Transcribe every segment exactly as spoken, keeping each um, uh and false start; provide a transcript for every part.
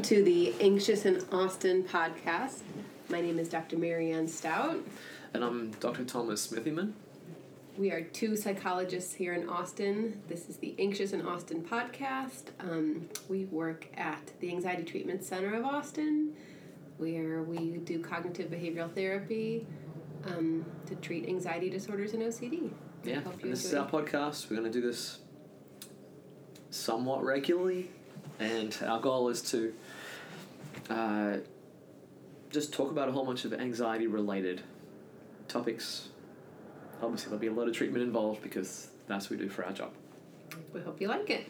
to the Anxious in Austin podcast. My name is Doctor Marianne Stout. And I'm Doctor Thomas Smithyman. We are two psychologists here in Austin. This is the Anxious in Austin podcast. Um, we work at the Anxiety Treatment Center of Austin, where we do cognitive behavioral therapy um, to treat anxiety disorders and O C D. Yeah, and this is our podcast. We're going to do this somewhat regularly, and our goal is to uh, just talk about a whole bunch of anxiety-related topics. Obviously, there'll be a lot of treatment involved because that's what we do for our job. We hope you like it.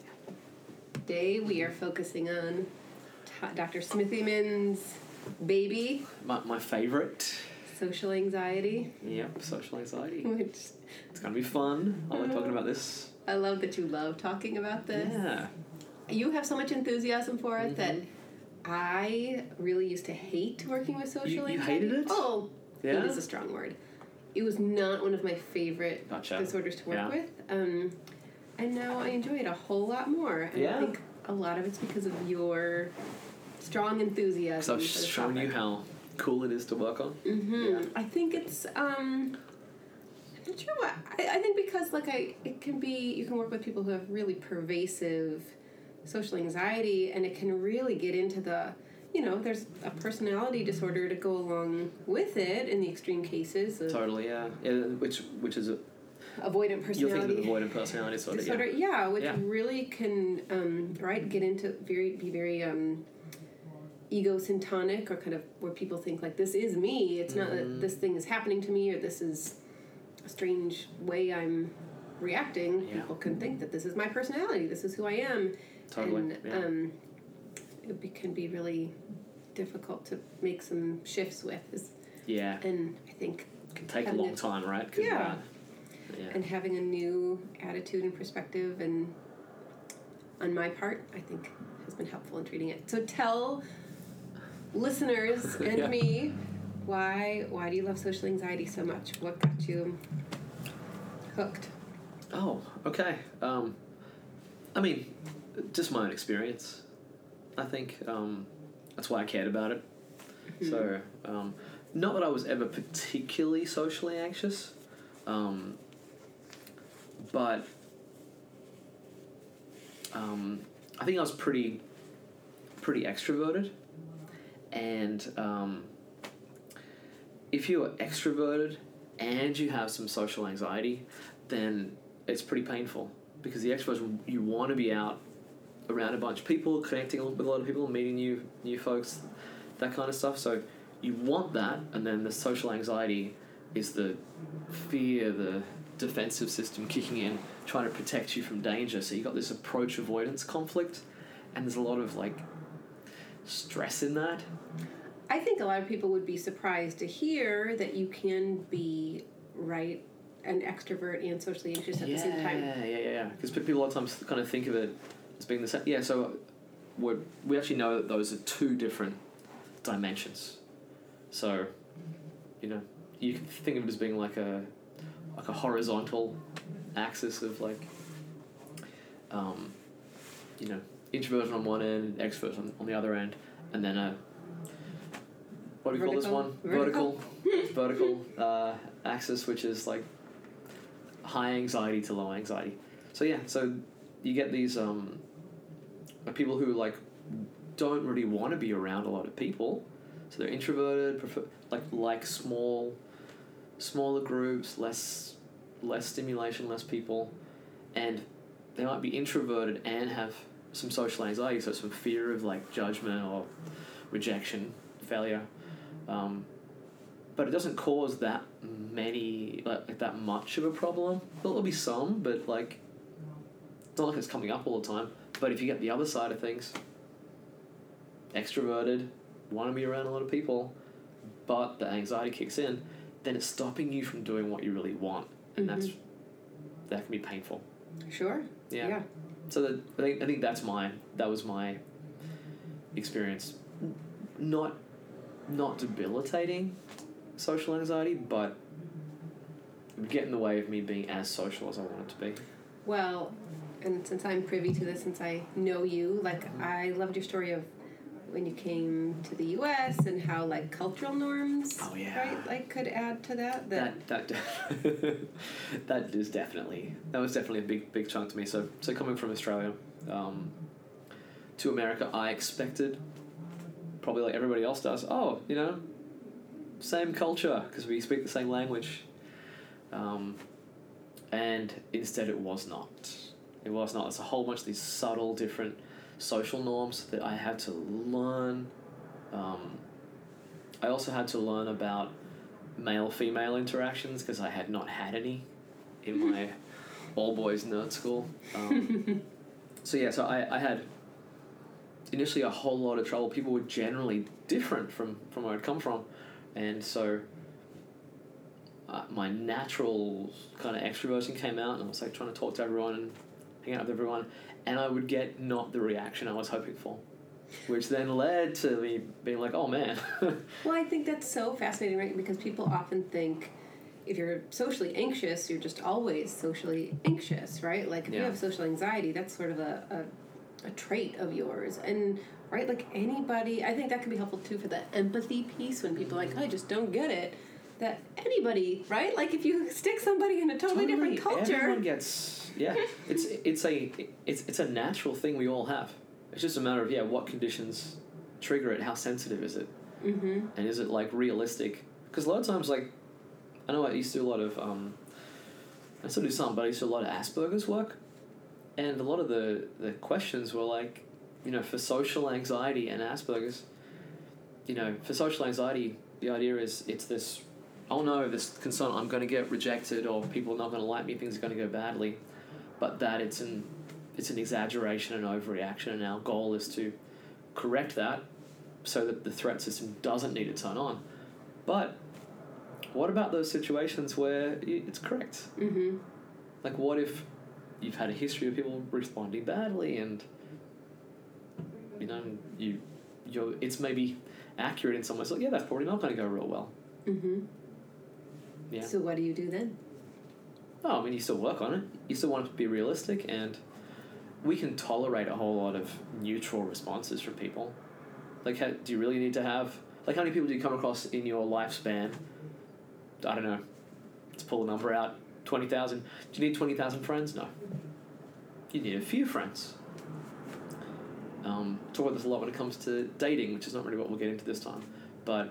Today, we are focusing on t- Doctor Smithyman's baby. My, my favorite. Social anxiety. Yep, social anxiety. Which it's going to be fun. I like talking about this. I love that you love talking about this. Yeah. You have so much enthusiasm for it Mm-hmm. that I really used to hate working with social You- you anxiety. hated it? Oh, Yeah? hate is a strong word. It was not one of my favorite Gotcha. disorders to work Yeah. with. Um, and now I enjoy it a whole lot more. And Yeah? I think a lot of it's because of your strong enthusiasm. So I was for the showing you topic. how cool it is to work on. Mm-hmm. Yeah. I think it's um I'm not sure what I, I think because like I it can be you can work with people who have really pervasive social anxiety, and it can really get into the you know, there's a personality disorder to go along with it in the extreme cases of Totally, yeah. yeah which which is a avoidant you'll personality think of avoidant personality disorder. disorder. Yeah. Yeah, which Yeah. really can um right get into very be very um egocentric, or kind of where people think like this is me. It's not Mm-hmm. that this thing is happening to me, or this is a strange way I'm reacting. Yeah. People can think that this is my personality. This is who I am. Totally, And yeah. um, it be, can be really difficult to make some shifts with. Is, Yeah. and I think It can take a having long time, right? 'Cause, Yeah. uh, yeah. and having a new attitude and perspective, and on my part, I think has been helpful in treating it. So tell listeners and Yeah. me why why do you love social anxiety so much? What got you hooked? Oh, okay. Um, I mean, just my own experience. I think um, that's why I cared about it. Mm-hmm. So, um, not that I was ever particularly socially anxious, um, but um, I think I was pretty, pretty extroverted, and um, if you're extroverted and you have some social anxiety, then it's pretty painful, because the extroverts, you want to be out around a bunch of people, connecting with a lot of people, meeting new new folks, that kind of stuff. So you want that, and then the social anxiety is the fear, the defensive system kicking in, trying to protect you from danger. So you got this approach avoidance conflict, and there's a lot of like stress in that. I think a lot of people would be surprised to hear that you can be right an extrovert and socially anxious at yeah, the same time. Yeah, yeah, yeah. Because people a lot of times kind of think of it as being the same. Yeah, so we we actually know that those are two different dimensions. So, you know, you can think of it as being like a like a horizontal axis of like, um, you know, introversion on one end, extroversion on, on the other end, and then a what do we Vertical. call this one? Vertical. Vertical, vertical uh, axis, which is like high anxiety to low anxiety. So yeah, so you get these um, people who like don't really want to be around a lot of people, so they're introverted, prefer like like small, smaller groups, less less stimulation, less people, and they might be introverted and have some social anxiety, so some fear of like judgment or rejection, failure. Um, but it doesn't cause that many, like, like that much of a problem. There'll be some, but like, it's not like it's coming up all the time. But if you get the other side of things, extroverted, want to be around a lot of people, but the anxiety kicks in, then it's stopping you from doing what you really want, and Mm-hmm. that's that can be painful. Sure. Yeah. Yeah. So that, I think I think that's my that was my experience. Not not debilitating social anxiety, but it would get in the way of me being as social as I wanted to be. Well, and since I'm privy to this, since I know you, like, I loved your story of when you came to the U S and how like cultural norms, oh, yeah. right, like could add to that. That that that, that is definitely that was definitely a big big chunk to me. So so coming from Australia um, to America, I expected probably like everybody else does. Oh, you know, same culture because we speak the same language, um, and instead it was not. It was not. It's a whole bunch of these subtle different social norms that I had to learn. Um, I also had to learn about male-female interactions because I had not had any in my all-boys nerd school. Um, so yeah, so I, I had initially a whole lot of trouble. People were generally different from, from where I'd come from. And so uh, my natural kind of extroversion came out and I was like trying to talk to everyone and hang out with everyone. And I would get not the reaction I was hoping for, which then led to me being like, oh, man. Well, I think that's so fascinating, right? Because people often think if you're socially anxious, you're just always socially anxious, right? Like if Yeah. you have social anxiety, that's sort of a, a, a trait of yours. And, right, like anybody, I think that can be helpful, too, for the empathy piece when people are like, I just don't get it. That anybody, right? Like if you stick somebody in a totally, totally different culture. Everyone gets, yeah. it's it's a it's it's a natural thing we all have. It's just a matter of, yeah, what conditions trigger it, how sensitive is it? Mm-hmm. And is it, like, realistic? Because a lot of times, like, I know I used to do a lot of, um, I still do some, but I used to do a lot of Asperger's work. And a lot of the, the questions were, like, you know, for social anxiety and Asperger's, you know, for social anxiety, the idea is it's this, oh no, this concern, I'm going to get rejected or people are not going to like me, things are going to go badly. But that it's an it's an exaggeration and overreaction, and our goal is to correct that so that the threat system doesn't need to turn on. But what about those situations where it's correct? Mm-hmm. Like, what if you've had a history of people responding badly, and you know you you're it's maybe accurate in some ways? Like, yeah, that's probably not going to go real well. Mm-hmm. Yeah. So what do you do then? Oh, I mean, you still work on it. You still want it to be realistic, and we can tolerate a whole lot of neutral responses from people. Like, how, do you really need to have... Like, how many people do you come across in your lifespan? I don't know. Let's pull a number out. twenty thousand. Do you need twenty thousand friends? No. You need a few friends. Um, talk about this a lot when it comes to dating, which is not really what we'll get into this time. But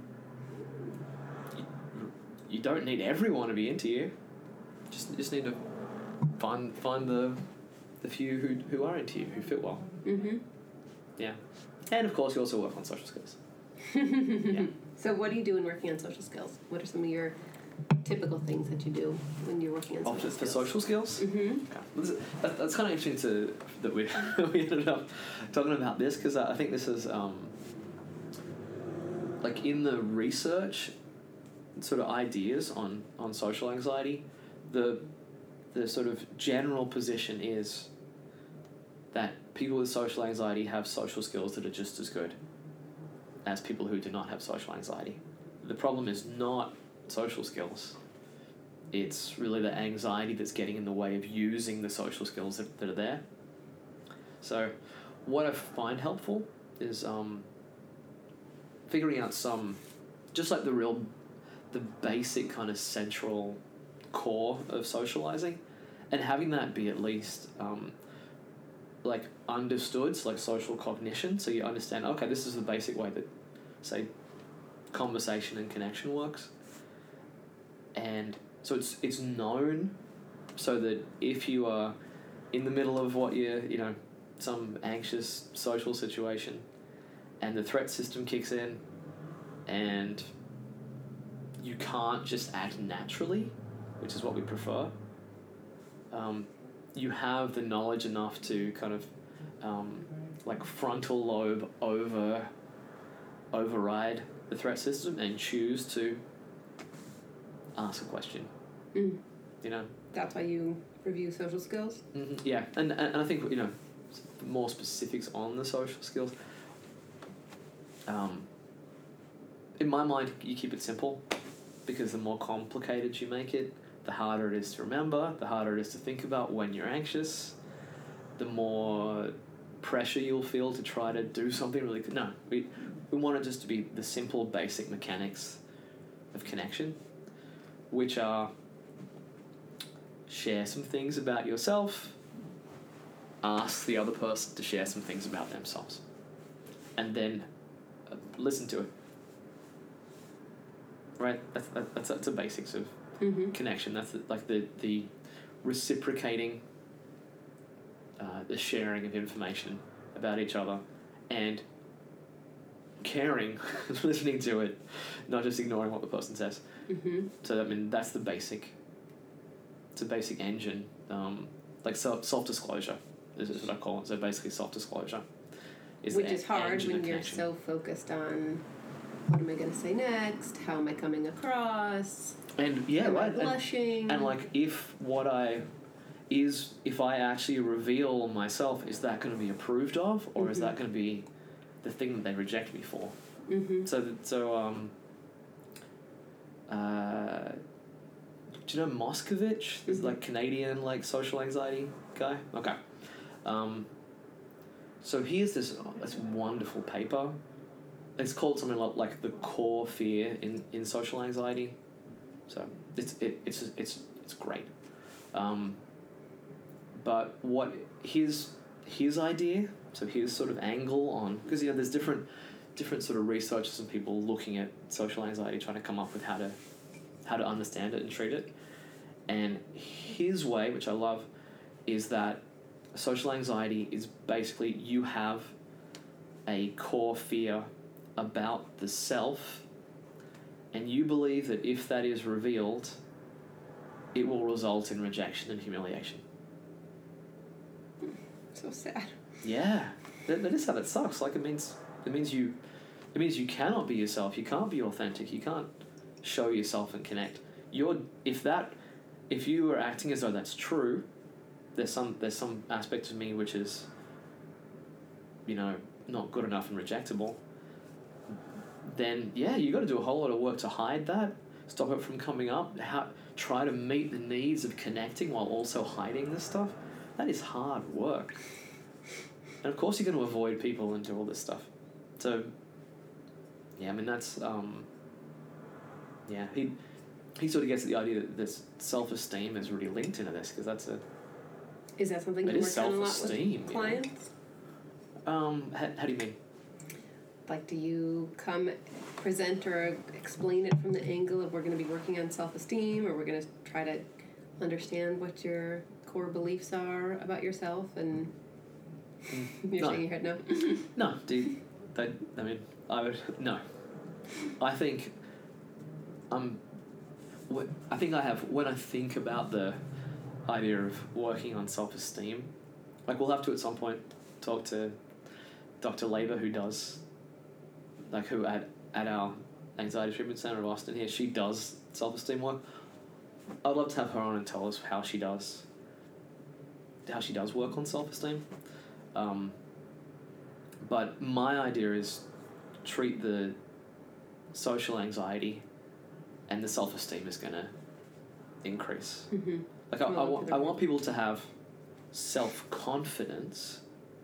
you, you don't need everyone to be into you. Just just need to find find the the few who who are into you, who fit well. Mm-hmm. Yeah. And of course you also work on social skills. Yeah. So what do you do in working on social skills? What are some of your typical things that you do when you're working on social Options skills? for social skills? Mm-hmm. Okay. That, that's kind of interesting to that we we ended up talking about this, because I think this is um like in the research sort of ideas on on social anxiety, the the sort of general position is that people with social anxiety have social skills that are just as good as people who do not have social anxiety. The problem is not social skills. It's really the anxiety that's getting in the way of using the social skills that, that are there. So what I find helpful is um, figuring out some, just like the real, the basic kind of central core of socializing, and having that be at least um, like understood, so like social cognition, so you understand, okay, this is the basic way that, say, conversation and connection works. And so it's it's known, so that if you are in the middle of what you you know some anxious social situation, and the threat system kicks in, and you can't just act naturally, which is what we prefer. Um, you have the knowledge enough to kind of um, like frontal lobe over override the threat system and choose to ask a question. Mm. You know? That's why you review social skills? Mm-hmm. Yeah, and, and I think, you know, more specifics on the social skills. Um, in my mind, you keep it simple, because the more complicated you make it, the harder it is to remember, the harder it is to think about when you're anxious, the more pressure you'll feel to try to do something really good. No, we, we want it just to be the simple, basic mechanics of connection, which are share some things about yourself, ask the other person to share some things about themselves, and then uh, listen to it. Right? That's, that, that's, that's the basics of Mm-hmm. connection. That's the, like the, the reciprocating, uh, the sharing of information about each other, and caring, listening to it, not just ignoring what the person says. Mm-hmm. So I mean that's the basic. It's a basic engine, um, like self self disclosure is, is what I call it. So basically self disclosure is Which the is hard engine of when you're connection. so focused on what am I going to say next? How am I coming across? And yeah, am right. I And, blushing? and like if what I is if I actually reveal myself, is that going to be approved of, or mm-hmm. is that going to be the thing that they reject me for? Mm-hmm. So so um. Uh, do you know Moskovich? This Mm-hmm. like Canadian like social anxiety guy. Okay. Um, so he has this this wonderful paper. It's called something like, like the core fear in, in social anxiety. So it's it, it's it's it's great. Um, but what his his idea, so his sort of angle on, because you know there's different different sort of researchers and people looking at social anxiety, trying to come up with how to how to understand it and treat it. And his way, which I love, is that social anxiety is basically you have a core fear about the self, and you believe that if that is revealed, it will result in rejection and humiliation. So sad. Yeah, that, that is how that sucks. Like it means it means you it means you cannot be yourself. You can't be authentic. You can't show yourself and connect. You're if that if you are acting as though that's true, there's some there's some aspect of me which is, you know, not good enough and rejectable. Then yeah, you got to do a whole lot of work to hide that, stop it from coming up. How try to meet the needs of connecting while also hiding this stuff. That is hard work. And of course, you're going to avoid people and do all this stuff. So yeah, I mean that's um. Yeah, he he sort of gets the idea that this self-esteem is really linked into this, because that's a. Is that something It you is work on a lot self-esteem, with clients? Yeah. Um, how, how do you mean? Like, do you come present or explain it from the angle of we're going to be working on self-esteem, or we're going to try to understand what your core beliefs are about yourself, and you're No. shaking your head no? No, do you, they, I mean, I would no. I think. Um, wh- I think I have when I think about the idea of working on self-esteem, like we'll have to at some point talk to Doctor Labour, who does, like who at at our anxiety treatment center in Austin here, she does self-esteem work. I'd love to have her on and tell us how she does how she does work on self-esteem. Um, but my idea is treat the social anxiety, and the self-esteem is going to increase. Mm-hmm. Like I, I, Well, want, I want people to have self-confidence,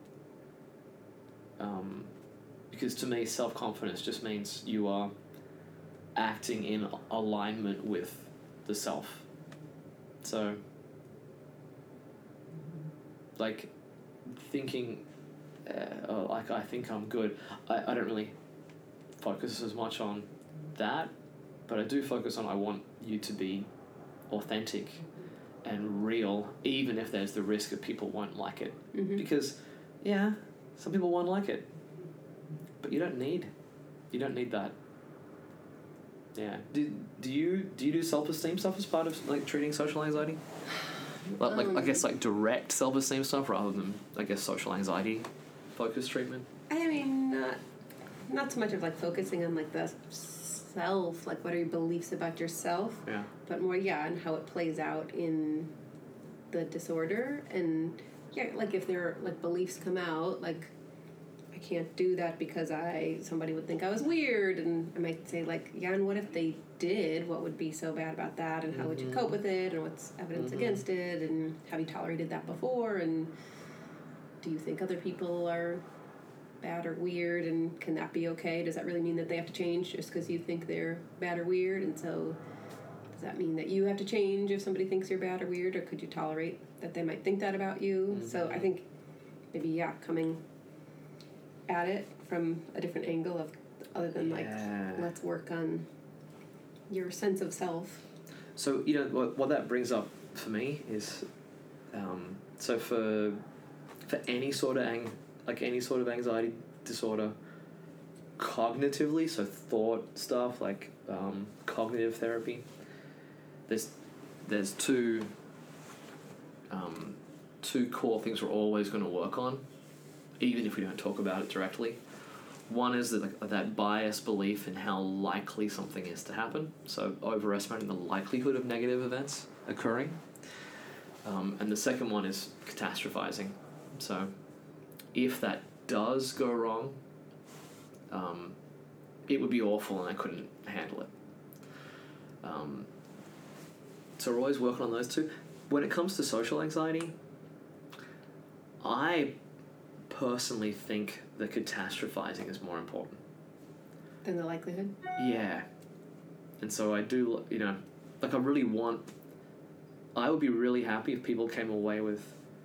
um, because to me self-confidence just means you are acting in alignment with the self. So like thinking uh, oh, like I think I'm good, I, I don't really focus as much on that, but I do focus on I want you to be authentic and real, even if there's the risk that people won't like it. Mm-hmm. Because yeah, some people won't like it, but you don't need you don't need that. Yeah. Do, do you do you do self-esteem stuff as part of like treating social anxiety? Like, like Um, I guess like direct self-esteem stuff rather than I guess social anxiety focused treatment. I mean, not not so much of like focusing on like the self, like what are your beliefs about yourself, Yeah. but more yeah, and how it plays out in the disorder, and yeah, like if there like beliefs come out, like I can't do that because I somebody would think I was weird, and I might say like yeah, and what if they did? What would be so bad about that, and how would you cope with it, and what's evidence Mhm. against it, and have you tolerated that before, and do you think other people are bad or weird, and can that be okay? Does that really mean that they have to change just because you think they're bad or weird? And so does that mean that you have to change if somebody thinks you're bad or weird, or could you tolerate that they might think that about you? Mm-hmm. So I think maybe, yeah, coming at it from a different angle of other than yeah. like, let's work on your sense of self. So, you know, what, what that brings up for me is, um, so for for any sort of ang- like any sort of anxiety disorder, cognitively, so thought stuff like um, cognitive therapy, there's there's two um, two core things we're always going to work on, even if we don't talk about it directly. One is that, like, that biased belief in how likely something is to happen, so overestimating the likelihood of negative events occurring. Um, and the second one is catastrophizing. So if that does go wrong, um, it would be awful and I couldn't handle it. Um, so we're always working on those two. When it comes to social anxiety, I personally think that catastrophizing is more important than the likelihood. Yeah. And so I do, you know, like I really want, I would be really happy if people came away with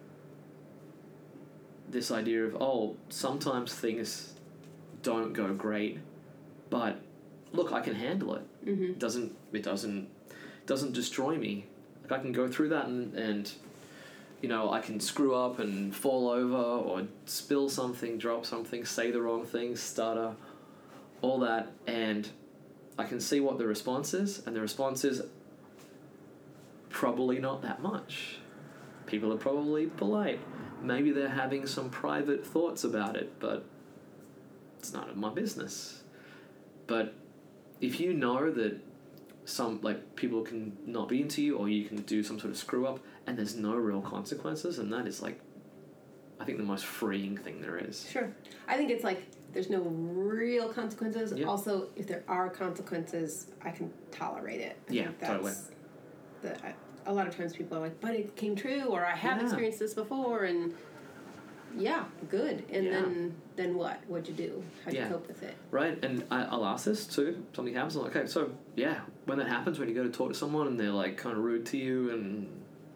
this idea of, oh, sometimes things don't go great, but look, I can handle it. Mm-hmm. It doesn't, it doesn't, doesn't destroy me. Like I can go through that and, and you know, I can screw up and fall over or spill something, drop something, say the wrong thing, stutter, all that, and I can see what the response is, and the response is probably not that much. People are probably polite. Maybe they're having some private thoughts about it, but it's none of my business. But if you know that some, like, people can not be into you, or you can do some sort of screw up, and there's no real consequences, and that is, like, I think the most freeing thing there is. Sure. I think it's like there's no real consequences. Yep. Also, if there are consequences, I can tolerate it. I yeah, think that's totally. The, I, a lot of times people are like, but it came true, or I have yeah. experienced this before, and yeah, good. And yeah. then then what? What'd you do? How'd yeah. you cope with it? Right, and I, I'll ask this too. Something happens, I'm like, okay, so, yeah, when that happens, when you go to talk to someone and they're, like, kind of rude to you and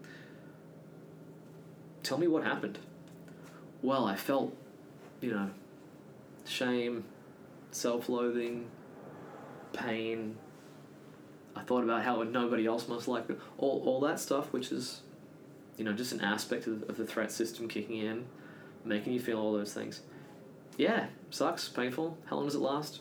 tell me what happened. Well, I felt, you know, shame, self-loathing, pain. I thought about how nobody else must like it. All, all that stuff, which is, you know, just an aspect of, of the threat system kicking in, making you feel all those things. Yeah, sucks, painful. How long does it last?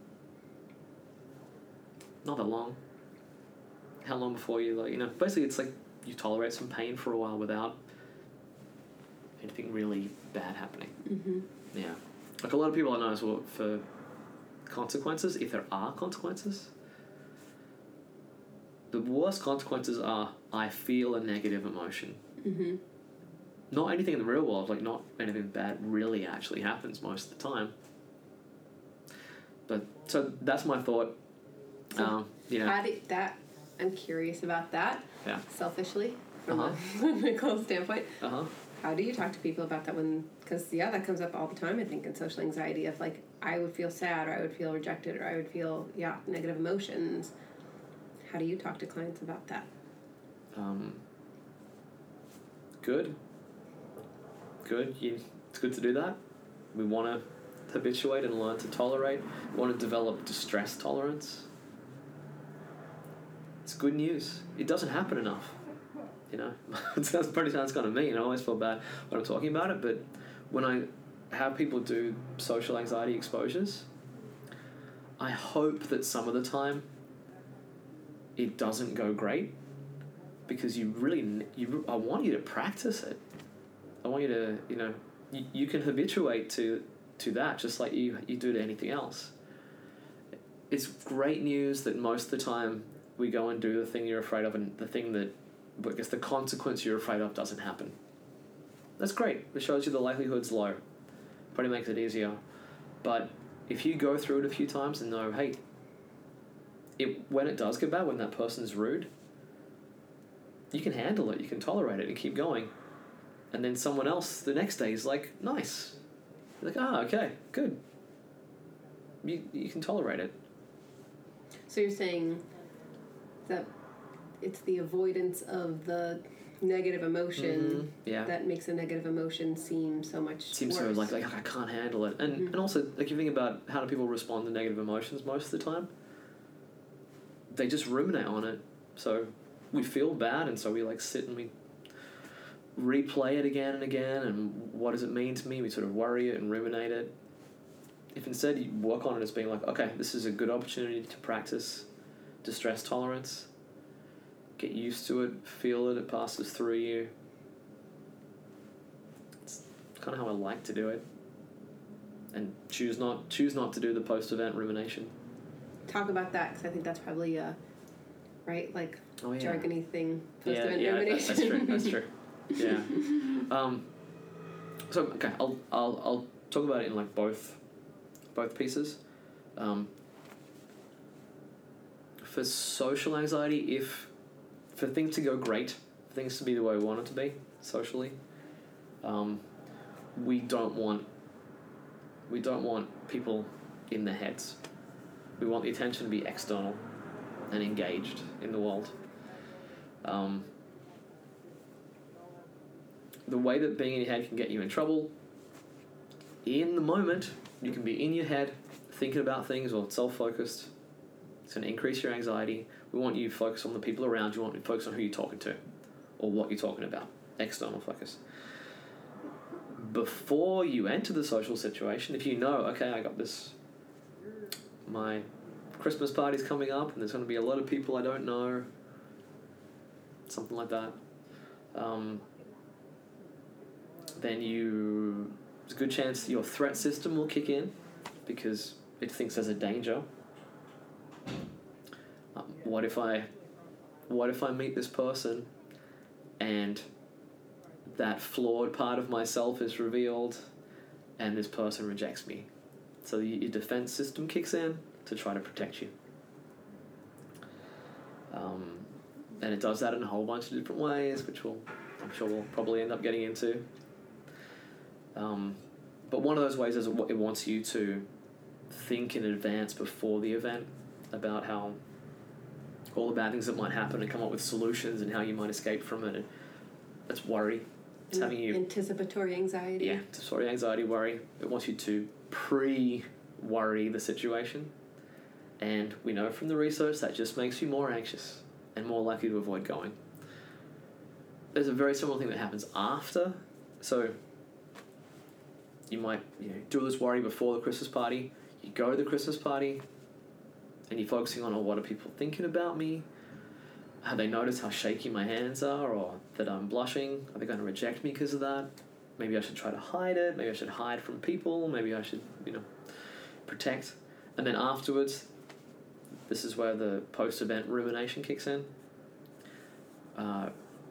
Not that long. How long before you, like, you know, basically it's like you tolerate some pain for a while without anything really bad happening. Mm-hmm. Yeah. Like a lot of people I know as well, for consequences, if there are consequences, the worst consequences are I feel a negative emotion. Mm-hmm. Not anything in the real world, like not anything bad really actually happens most of the time. But, so that's my thought. So um, you know. How do that, I'm curious about that, yeah. selfishly, from uh-huh. a clinical standpoint. Uh-huh. How do you talk to people about that when, because, yeah, that comes up all the time, I think, in social anxiety of, like, I would feel sad, or I would feel rejected, or I would feel, yeah, negative emotions. How do you talk to clients about that? Um, good. Good. You, it's good to do that. We want to habituate and learn to tolerate. We want to develop distress tolerance. It's good news. It doesn't happen enough. You know, it sounds pretty sounds kind of mean. I always feel bad when I'm talking about it, but when I have people do social anxiety exposures, I hope that some of the time it doesn't go great, because you really, you, I want you to practice it. I want you to, you know, you, you can habituate to to that just like you, you do to anything else. It's great news that most of the time we go and do the thing you're afraid of, and the thing that, I guess the consequence you're afraid of doesn't happen. That's great. It shows you the likelihood's low. Probably makes it easier. But if you go through it a few times and know, hey, it when it does get bad, when that person's rude, you can handle it, you can tolerate it and keep going. and then someone else the next day is like, nice. You're like, ah, okay, good. You you can tolerate it. So you're saying that it's the avoidance of the negative emotion mm-hmm. yeah. that makes a negative emotion seem so much Seems worse. so like, like I can't handle it. And mm-hmm. and also, like, you think about how do people respond to negative emotions most of the time? They just ruminate on it. So we feel bad, and so we like sit and we replay it again and again, and what does it mean to me? We sort of worry it and ruminate it. If instead you work on it as being like, okay, this is a good opportunity to practice distress tolerance, get used to it, feel it, it passes through you. It's kind of how I like to do it. And choose not choose not to do the post-event rumination. Talk about that, because I think that's probably a, right, like, oh, yeah. jargony thing, yeah, post-event yeah, rumination. That's true, that's true. Yeah. Um, so, okay, I'll, I'll, I'll talk about it in, like, both both pieces. Um, for social anxiety, if for things to go great, for things to be the way we want it to be socially, um, we don't want we don't want people in their heads. We want the attention to be external and engaged in the world. Um, the way that being in your head can get you in trouble, in the moment, you can be in your head thinking about things or self-focused. It's going to increase your anxiety. We want you to focus on the people around you. We want you to focus on who you're talking to or what you're talking about. External focus. Before you enter the social situation, if you know, okay, I got this, my Christmas party's coming up and there's going to be a lot of people I don't know, something like that, um, then you, there's a good chance your threat system will kick in because it thinks there's a danger. Um, what if I, what if I meet this person and that flawed part of myself is revealed and this person rejects me? So your defense system kicks in to try to protect you. Um, and it does that in a whole bunch of different ways, which we'll, I'm sure we'll probably end up getting into. Um, but one of those ways is it wants you to think in advance before the event about how all the bad things that might happen and come up with solutions and how you might escape from it. And that's worry. It's having you anticipatory anxiety. Yeah, anticipatory anxiety, worry. It wants you to pre-worry the situation. And we know from the research that just makes you more anxious and more likely to avoid going. There's a very similar thing that happens after. So you might, you know, do all this worry before the Christmas party. You go to the Christmas party and you're focusing on, oh, what are people thinking about me? Have they noticed how shaky my hands are, or that I'm blushing? Are they going to reject me because of that? Maybe I should try to hide it. Maybe I should hide from people. Maybe I should, you know, protect. And then afterwards, this is where the post-event rumination kicks in. Uh,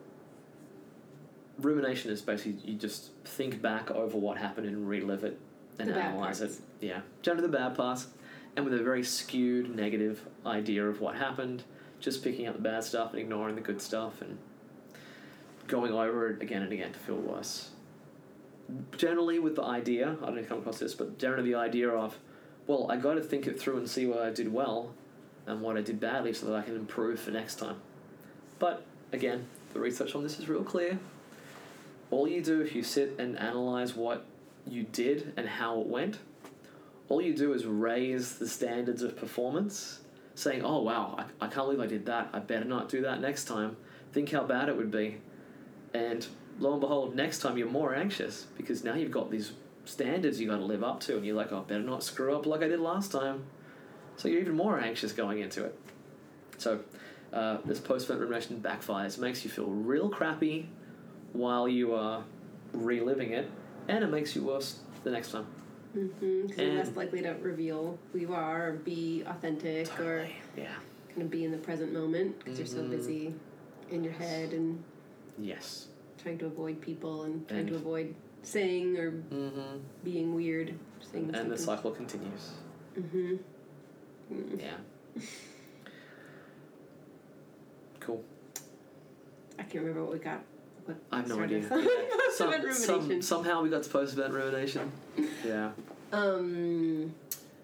rumination is basically you just think back over what happened and relive it and the analyze it. Yeah, generally the bad parts, and with a very skewed negative idea of what happened. Just picking up the bad stuff and ignoring the good stuff and going over it again and again to feel worse. Generally with the idea, I don't know if you come across this, but generally the idea of, well, I got to think it through and see what I did well and what I did badly so that I can improve for next time. But again, the research on this is real clear. All you do if you sit and analyze what you did and how it went, all you do is raise the standards of performance, saying, oh, wow, I, I can't believe I did that. I better not do that next time. Think how bad it would be. And lo and behold, next time you're more anxious because now you've got these standards you got to live up to, and you're like, oh, I better not screw up like I did last time. So you're even more anxious going into it. So uh, this post-event rumination backfires. It makes you feel real crappy while you are reliving it, and it makes you worse the next time. Mm-hmm, because you're less likely to reveal who you are or be authentic totally, or yeah. kind of be in the present moment because mm-hmm. you're so busy in your head and yes, trying to avoid people and trying and to avoid saying or mm-hmm. being weird. Saying and something. the cycle continues. Mm-hmm. Mm. Yeah. Cool. I can't remember what we got what I have no started idea. this. Yeah. Some, Post-event some, rumination. somehow we got to post-event rumination. Yeah. Um,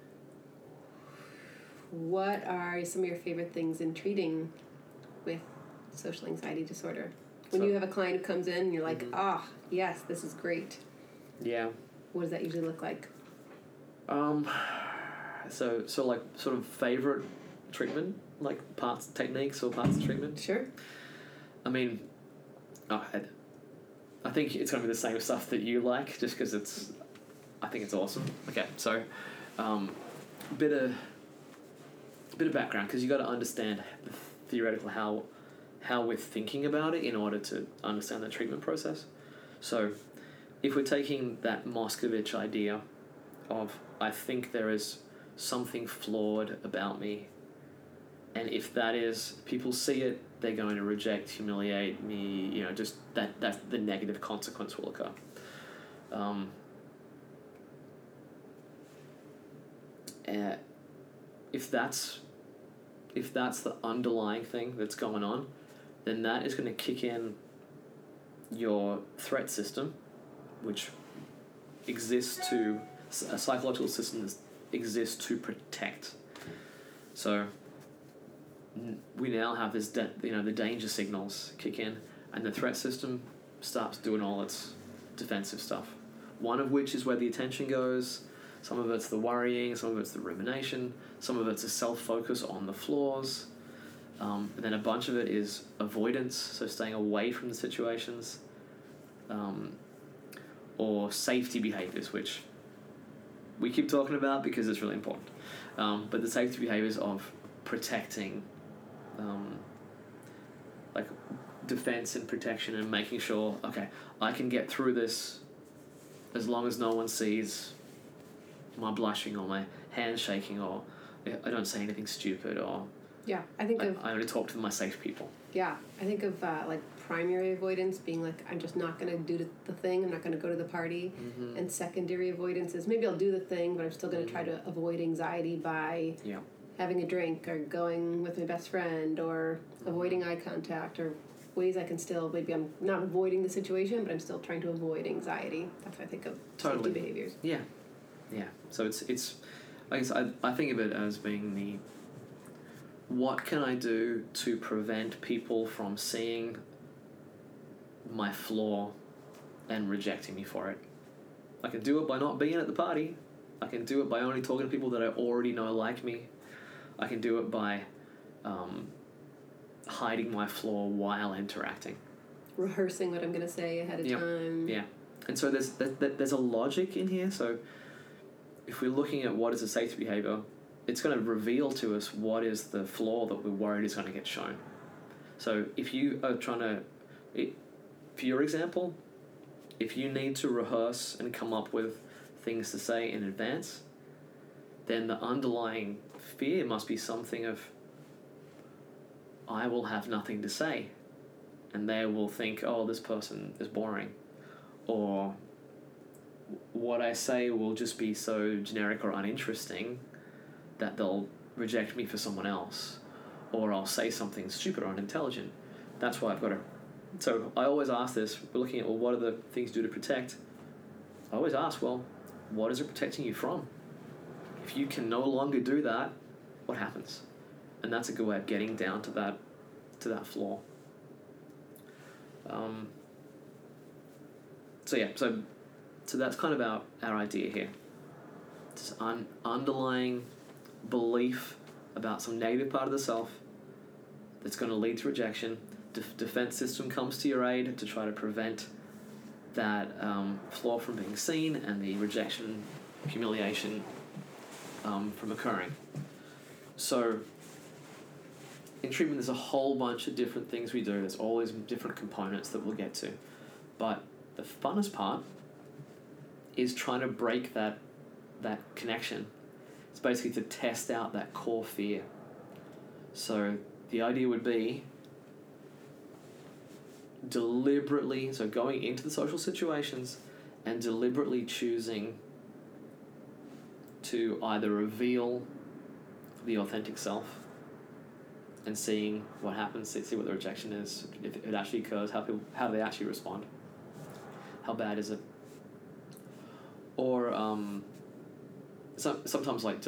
what are some of your favorite things in treating with social anxiety disorder? When So- you have a client who comes in and you're like, Mhm. ah, yes, this is great. Yeah. What does that usually look like? Um, so, so like sort of favorite treatment, like parts, techniques or parts of treatment. Sure. I mean, oh, I, I think it's going to be the same stuff that you like, just because it's, I think it's awesome. Okay, so, um, bit of, bit of background, because you got to understand the theoretical how, how we're thinking about it in order to understand the treatment process. So, if we're taking that Moscovich idea of, I think there is something flawed about me, and if that is, people see it, they're going to reject, humiliate me, you know, just that, that the negative consequence will occur. Um, uh, if that's if that's the underlying thing that's going on, then that is going to kick in your threat system, which exists to, a psychological system that exists to protect. So n- we now have this, de- you know, the danger signals kick in, and the threat system starts doing all its defensive stuff. One of which is where the attention goes. Some of it's the worrying, some of it's the rumination, some of it's a self-focus on the flaws. Um, and then a bunch of it is avoidance, so staying away from the situations. Um, or safety behaviors, which we keep talking about because it's really important. Um, but the safety behaviors of protecting, um, like defense and protection, and making sure, okay, I can get through this as long as no one sees my blushing or my hands shaking, or I don't say anything stupid, or Yeah, I think I, of I only talk to my safe people. yeah, I think of uh, like primary avoidance being like, I'm just not going to do the- the thing. I'm not going to go to the party. Mm-hmm. And secondary avoidance is maybe I'll do the thing, but I'm still going to try to avoid anxiety by Yeah. having a drink or going with my best friend or avoiding eye contact or ways I can still, maybe I'm not avoiding the situation, but I'm still trying to avoid anxiety. That's what I think of Totally. safety behaviors. Yeah, yeah. So it's it's, I guess I I think of it as being the, what can I do to prevent people from seeing my flaw and rejecting me for it? I can do it by not being at the party. I can do it by only talking to people that I already know like me. I can do it by um, hiding my flaw while interacting. Rehearsing what I'm going to say ahead of Yep. time. Yeah, and so there's there's a logic in here. So if we're looking at what is a safety behavior, it's going to reveal to us what is the flaw that we're worried is going to get shown. So if you are trying to, it, for your example, if you need to rehearse and come up with things to say in advance, then the underlying fear must be something of, I will have nothing to say, and they will think, oh, this person is boring, or what I say will just be so generic or uninteresting that they'll reject me for someone else, or I'll say something stupid or unintelligent. That's why I've got to... So I always ask this, we're looking at, well, what are the things you do to protect? I always ask, well, what is it protecting you from? If you can no longer do that, what happens? And that's a good way of getting down to that, to that flaw. Um, so yeah, so so that's kind of our, our idea here. It's un, underlying belief about some negative part of the self that's going to lead to rejection. De- defense system comes to your aid to try to prevent that um, flaw from being seen and the rejection, humiliation um, from occurring. So in treatment, there's a whole bunch of different things we do. There's all these different components that we'll get to. But the funnest part is trying to break that that connection. It's basically to test out that core fear. So the idea would be deliberately, so going into the social situations and deliberately choosing to either reveal the authentic self and seeing what happens, see, see what the rejection is, if it actually occurs, how people how do they actually respond, how bad is it, or um, some sometimes like